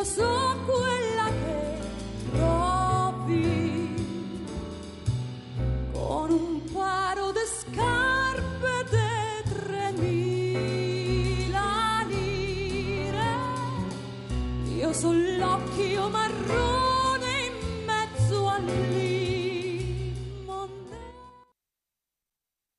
so quella che provi, con un paro di scarpe de 3.000 lire. Io son l'occhio marrone in mezzo all'ire.